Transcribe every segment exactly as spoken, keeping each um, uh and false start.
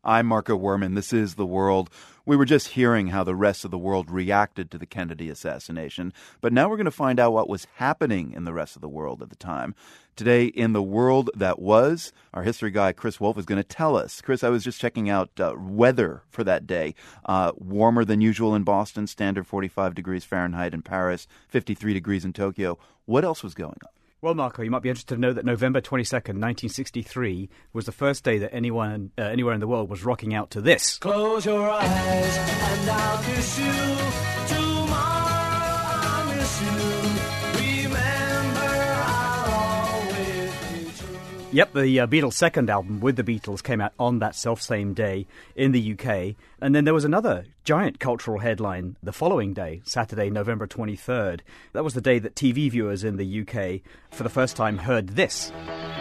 I'm Marco Werman. This is The World. We were just hearing how the rest of the world reacted to the Kennedy assassination, but now we're going to find out what was happening in the rest of the world at the time. Today, in the world that was, our history guy, Chris Wolf, is going to tell us. Chris, I was just checking out uh, weather for that day. Uh, warmer than usual in Boston, standard forty-five degrees Fahrenheit in Paris, fifty-three degrees in Tokyo. What else was going on? Well, Marco, you might be interested to know that November twenty-second, nineteen sixty-three was the first day that anyone uh, anywhere in the world was rocking out to this. Close your eyes and I'll kiss you. Tomorrow I'll miss you. Remember, I'll always be true. Yep, the uh, Beatles' second album with the Beatles came out on that self-same day in the U K. And then there was another giant cultural headline the following day, Saturday, November twenty-third. That was the day that T V viewers in the U K for the first time heard this.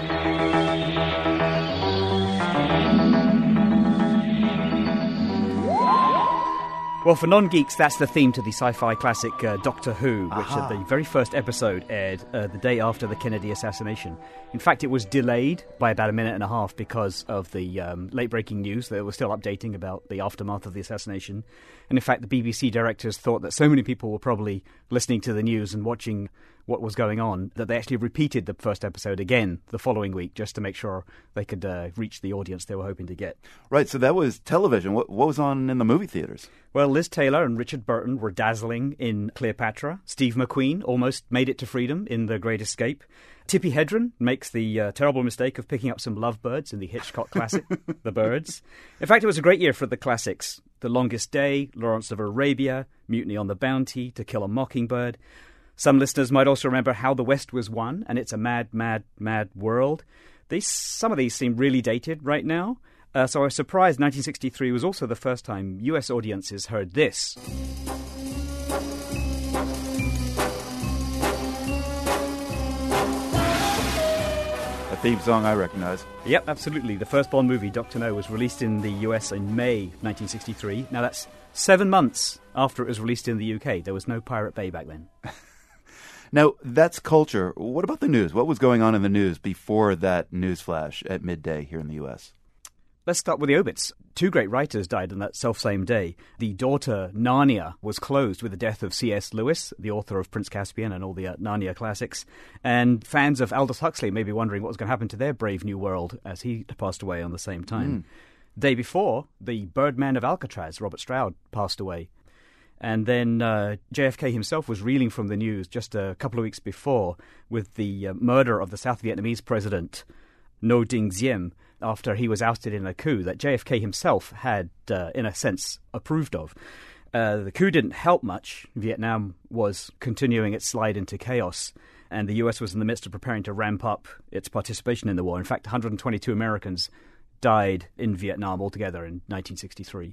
Well, for non-geeks, that's the theme to the sci-fi classic uh, Doctor Who, which Aha. uh, the very first episode aired uh, the day after the Kennedy assassination. In fact, it was delayed by about a minute and a half because of the um, late-breaking news. They were still updating about the aftermath of the assassination. And in fact, the B B C directors thought that so many people were probably listening to the news and watching what was going on that they actually repeated the first episode again the following week just to make sure they could uh, reach the audience they were hoping to get. Right, so that was television. What, what was on in the movie theaters? Well, Liz Taylor and Richard Burton were dazzling in Cleopatra. Steve McQueen almost made it to freedom in The Great Escape. Tippi Hedren makes the uh, terrible mistake of picking up some lovebirds in the Hitchcock classic, The Birds. In fact, it was a great year for the classics. The Longest Day, Lawrence of Arabia, Mutiny on the Bounty, To Kill a Mockingbird. Some listeners might also remember How the West Was Won, and It's a Mad, Mad, Mad World. These, some of these seem really dated right now. Uh, so I was surprised nineteen sixty-three was also the first time U S audiences heard this. A theme song I recognize. Yep, absolutely. The first Bond movie, Doctor No, was released in the U S in May nineteen sixty-three. Now that's seven months after it was released in the U K. There was no Pirate Bay back then. Now, that's culture. What about the news? What was going on in the news before that news flash at midday here in the U S? Let's start with the obits. Two great writers died on that self-same day. The daughter, Narnia, was closed with the death of C S Lewis, the author of Prince Caspian and all the uh, Narnia classics. And fans of Aldous Huxley may be wondering what was going to happen to their brave new world as he passed away on the same time. Mm. Day before, the Birdman of Alcatraz, Robert Stroud, passed away. And then uh, J F K himself was reeling from the news just a couple of weeks before with the uh, murder of the South Vietnamese president, Ngo Dinh Diem, after he was ousted in a coup that J F K himself had, uh, in a sense, approved of. Uh, the coup didn't help much. Vietnam was continuing its slide into chaos, and the U S was in the midst of preparing to ramp up its participation in the war. In fact, one hundred twenty-two Americans died in Vietnam altogether in nineteen sixty-three.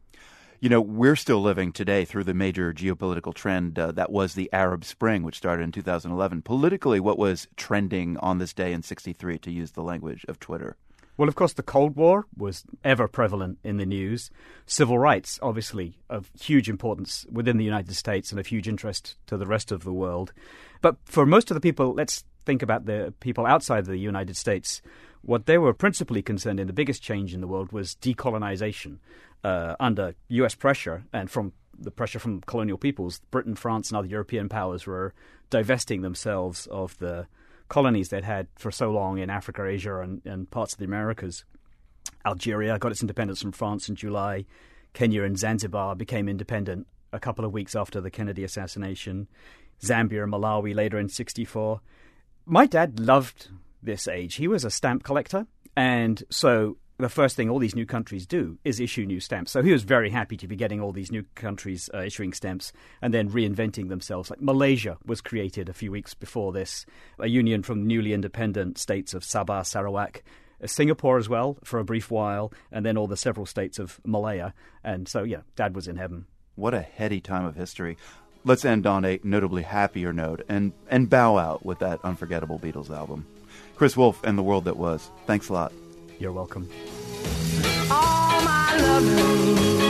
You know, we're still living today through the major geopolitical trend uh, that was the Arab Spring, which started in two thousand eleven. Politically, what was trending on this day in sixty-three, to use the language of Twitter? Well, of course, the Cold War was ever prevalent in the news. Civil rights, obviously, of huge importance within the United States and of huge interest to the rest of the world. But for most of the people, let's think about the people outside the United States. What they were principally concerned in, the biggest change in the world, was decolonization. Uh, under U S pressure and from the pressure from colonial peoples, Britain, France, and other European powers were divesting themselves of the colonies they'd had for so long in Africa, Asia, and, and parts of the Americas. Algeria got its independence from France in July. Kenya and Zanzibar became independent a couple of weeks after the Kennedy assassination. Zambia and Malawi later in sixty-four. My dad loved this age. He was a stamp collector, and so the first thing all these new countries do is issue new stamps. So he was very happy to be getting all these new countries uh, issuing stamps and then reinventing themselves. Like Malaysia was created a few weeks before this, a union from newly independent states of Sabah, Sarawak, uh, Singapore as well for a brief while, and then all the several states of Malaya. And so, yeah, Dad was in heaven. What a heady time of history. Let's end on a notably happier note and, and bow out with that unforgettable Beatles album. Chris Wolf and The World That Was. Thanks a lot. You're welcome. All my loving